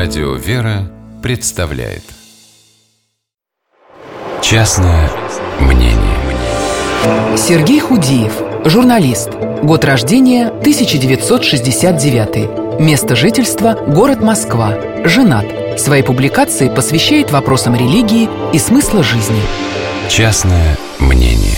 Радио «Вера» представляет «Частное мнение». Сергей Худиев, журналист. Год рождения 1969. Место жительства – город Москва. Женат. Свои публикации посвящает вопросам религии и смысла жизни. Частное мнение.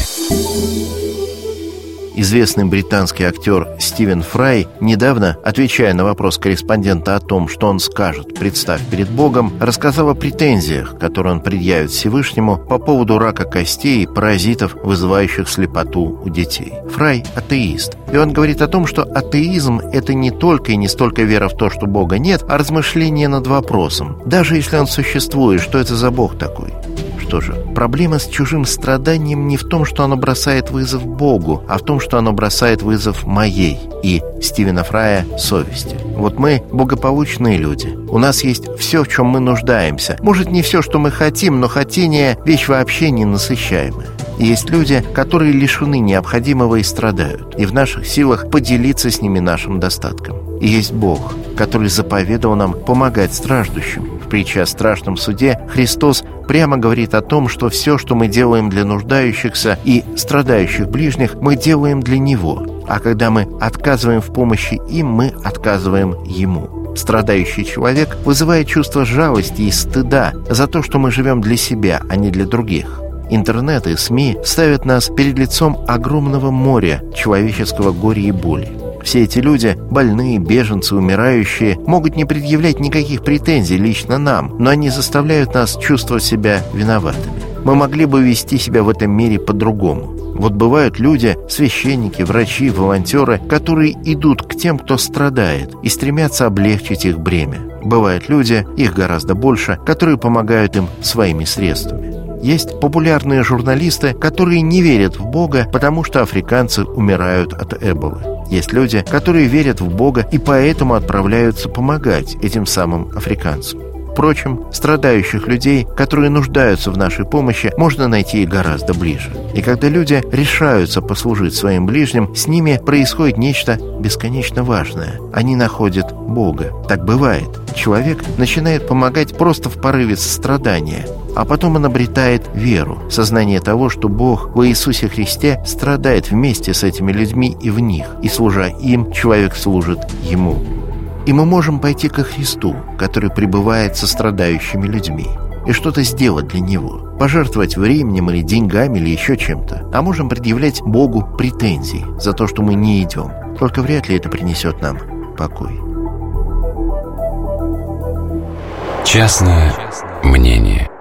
Известный британский актер Стивен Фрай недавно, отвечая на вопрос корреспондента о том, что он скажет, представ перед Богом, рассказал о претензиях, которые он предъявит Всевышнему по поводу рака костей и паразитов, вызывающих слепоту у детей. Фрай – атеист. И он говорит о том, что атеизм – это не только и не столько вера в то, что Бога нет, а размышление над вопросом. Даже если он существует, что это за Бог такой? Что же, проблема с чужим страданием не в том, что оно бросает вызов Богу, а в том, что оно бросает вызов моей и Стивена Фрая совести. Вот мы благополучные люди. У нас есть все, в чем мы нуждаемся. Может, не все, что мы хотим, но хотение – вещь вообще ненасыщаемая. И есть люди, которые лишены необходимого и страдают, и в наших силах поделиться с ними нашим достатком. И есть Бог, который заповедовал нам помогать страждущим. В притче о страшном суде Христос прямо говорит о том, что все, что мы делаем для нуждающихся и страдающих ближних, мы делаем для Него. А когда мы отказываем в помощи им, мы отказываем Ему. Страдающий человек вызывает чувство жалости и стыда за то, что мы живем для себя, а не для других. Интернет и СМИ ставят нас перед лицом огромного моря человеческого горя и боли. Все эти люди, больные, беженцы, умирающие, могут не предъявлять никаких претензий лично нам, но они заставляют нас чувствовать себя виноватыми. Мы могли бы вести себя в этом мире по-другому. Вот бывают люди, священники, врачи, волонтеры, которые идут к тем, кто страдает, и стремятся облегчить их бремя. Бывают люди, их гораздо больше, которые помогают им своими средствами. Есть популярные журналисты, которые не верят в Бога, потому что африканцы умирают от эболы. Есть люди, которые верят в Бога и поэтому отправляются помогать этим самым африканцам. Впрочем, страдающих людей, которые нуждаются в нашей помощи, можно найти и гораздо ближе. И когда люди решаются послужить своим ближним, с ними происходит нечто бесконечно важное. Они находят Бога. Так бывает. Человек начинает помогать просто в порыве сострадания, а потом он обретает веру, сознание того, что Бог во Иисусе Христе страдает вместе с этими людьми и в них, и, служа им, человек служит Ему. И мы можем пойти ко Христу, который пребывает со страдающими людьми, и что-то сделать для Него, пожертвовать временем или деньгами или еще чем-то. А можем предъявлять Богу претензии за то, что мы не идем. Только вряд ли это принесет нам покой. Частное мнение.